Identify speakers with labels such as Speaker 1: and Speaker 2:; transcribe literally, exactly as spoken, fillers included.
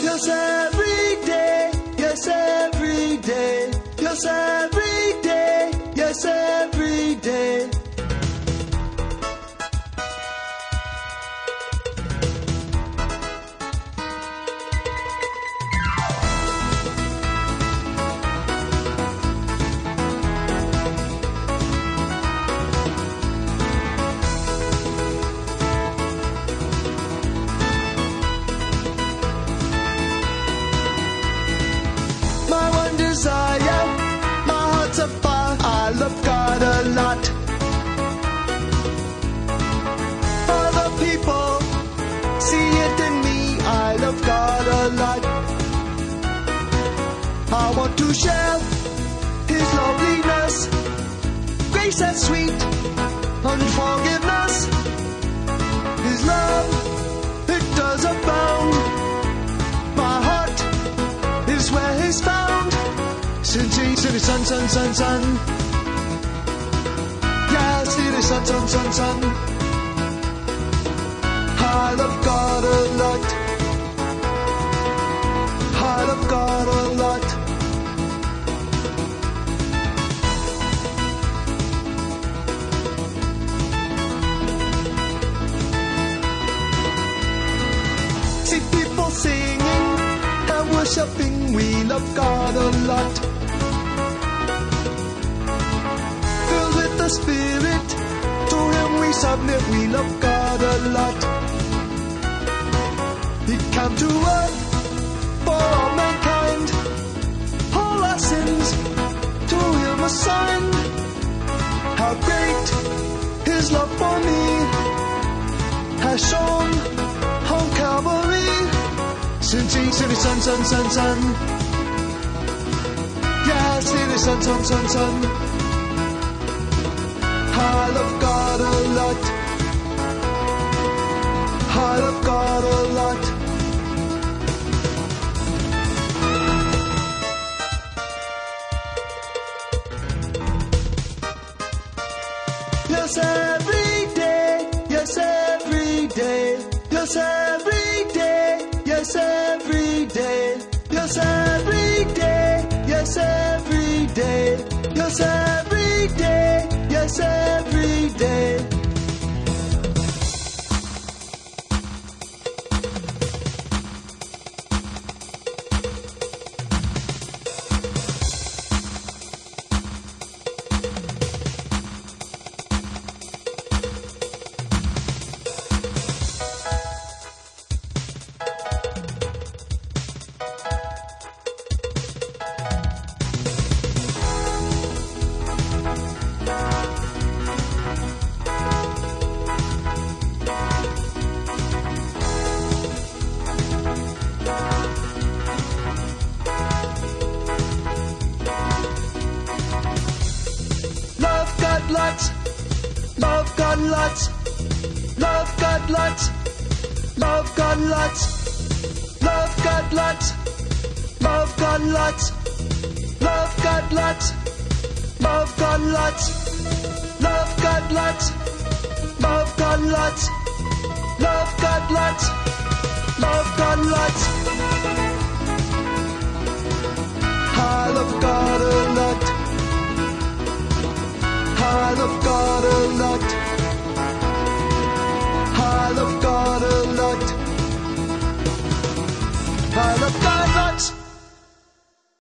Speaker 1: Yes, every day, yes, every day, yes, every day, yes, every day. Desire, my heart's a fire. I love God a lot. Other people see it in me. I love God a lot. I want to share His loveliness, grace and sweet unforgiveness. His love, it does abound. My heart is where He's found. City, city, sun, sun, sun, sun. Yeah, city, sun, sun, sun, sun. I love God a lot. I love God a lot. See people singing and worshiping. We love God a lot. Spirit, to Him we submit. We love God a lot. He came to earth for all mankind, all our sins to Him assigned. How great His love for me has shown on Calvary. Since He said His Son, Son, Son, Son. Yeah, said His Son, Son, Son, Son. I love God a lot. I love God a lot. Yes, every day, yes, every day, yes, every day, yes, every day, yes, every day, yes, every day, yes, every day. Yes, every day. Lots, love God lots, love God lots, love God lots, love God lots, love God lots, love God lots, love God lots, love God lots, love God lots, love God lots, love God lots.